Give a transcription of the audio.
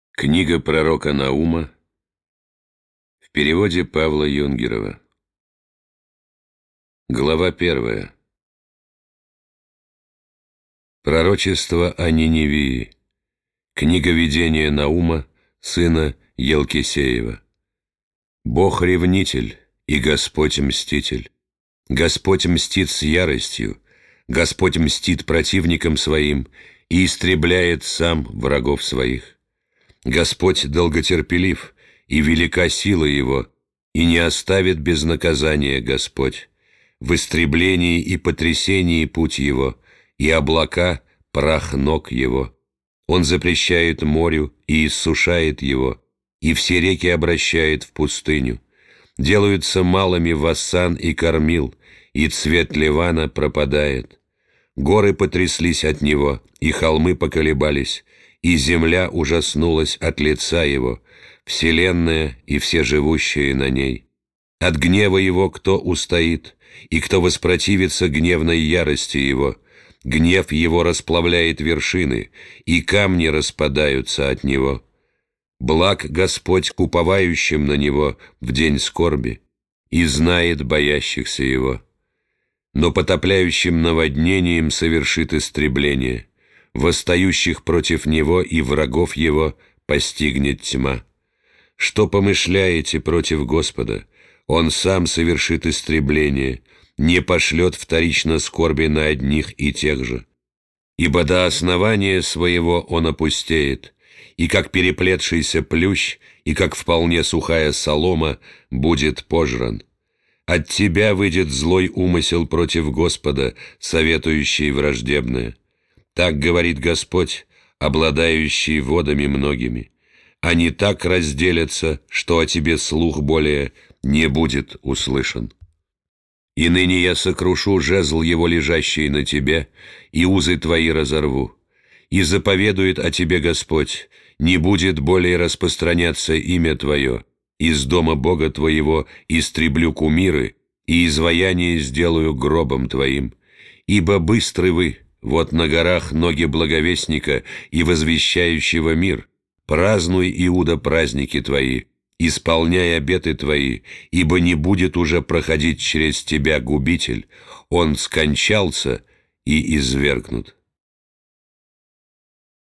Книга пророка Наума в переводе Павла Юнгерова. Глава 1. Пророчество о Ниневии. Книга видения Наума, сына Елкисеева. Бог ревнитель и Господь мститель. Господь мстит с яростью, Господь мстит противникам своим и истребляет сам врагов своих. Господь долготерпелив, и велика сила Его, и не оставит без наказания Господь. В истреблении и потрясении путь Его, и облака — прах ног Его. Он запрещает морю и иссушает его, и все реки обращает в пустыню. Делаются малыми Вассан и Кормил, и цвет Ливана пропадает. Горы потряслись от Него, и холмы поколебались, и земля ужаснулась от лица Его, вселенная и все живущие на ней. От гнева Его кто устоит, и кто воспротивится гневной ярости Его? Гнев Его расплавляет вершины, и камни распадаются от Него. Благ Господь к уповающим на Него в день скорби, и знает боящихся Его. Но потопляющим наводнением совершит истребление. Восстающих против Него и врагов Его постигнет тьма. Что помышляете против Господа? Он сам совершит истребление, не пошлет вторично скорби на одних и тех же. Ибо до основания своего Он опустеет, и как переплетшийся плющ, и как вполне сухая солома будет пожран. От тебя выйдет злой умысел против Господа, советующий враждебное. Так говорит Господь, обладающий водами многими. Они так разделятся, что о тебе слух более не будет услышан. И ныне я сокрушу жезл его, лежащий на тебе, и узы твои разорву. И заповедует о тебе Господь, не будет более распространяться имя твое. Из дома Бога твоего истреблю кумиры, и изваяние сделаю гробом твоим. Ибо быстры вы, вот на горах ноги благовестника и возвещающего мир. Празднуй, Иуда, праздники твои, исполняй обеты твои, ибо не будет уже проходить через тебя губитель, он скончался и извергнут.